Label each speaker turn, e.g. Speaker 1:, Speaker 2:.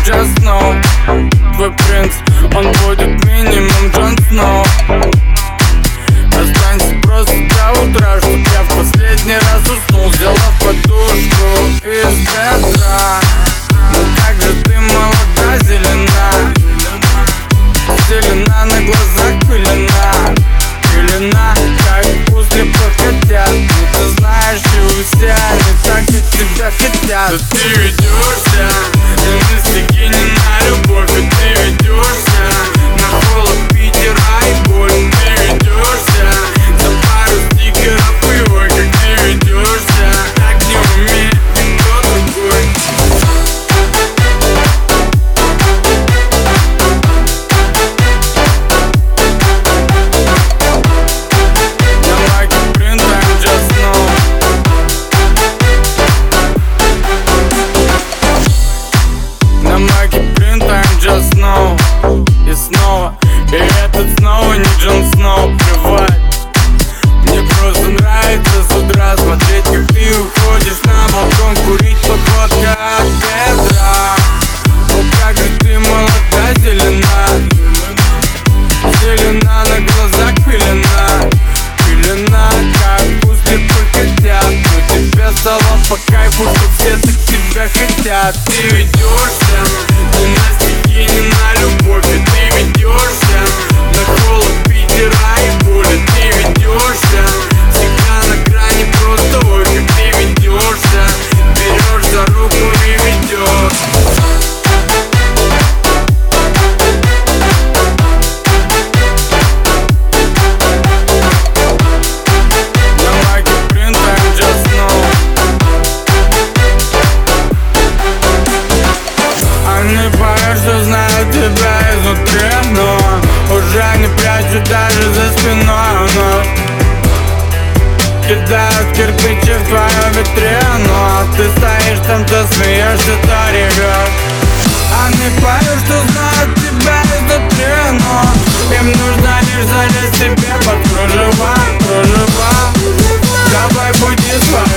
Speaker 1: just know. Твой принц, он будет минимум Джон Сноу. Останься просто до утра, чтоб я в последний раз уснул, взяла подушку из бедра. Ну как же ты молода, зелена, зелена на глазах пелена, пелена, как после покатят. Ну ты знаешь, и у всех они так и тебя хотят. Да ты ведешься на стихи, не на любовь, и ты ведешься на холод Питера и боль. Ты ведешься за пару стикеров и ой, как ты ведешься, так не умеет никто другой. Just know. И снова, и этот снова не Джон Сноу. Плевать, мне просто нравится с утра смотреть, как ты уходишь на балкон, курить походка от ветра. О, как же ты молода, зелена, зелена на глазах пелена, пелена, как после покатят. Но тебе стало по кайфу, что все так тебя хотят. Ты ведешься не на стихи, не на любовь, и ты ведешься на холод Питера и боли. Ты ведешься всегда на грани, просто ой, как ты ведешься. Берешь за руку и ведешь. Что знают тебя изнутри, но уже не прячут даже за спиной, но кидают кирпичи в твою витрину, а ты стоишь там, то смеешься, то ревешь. Они поют, что знают тебя изнутри, но им нужно лишь залезть себе под кружева, кружева. Давай буди свободен.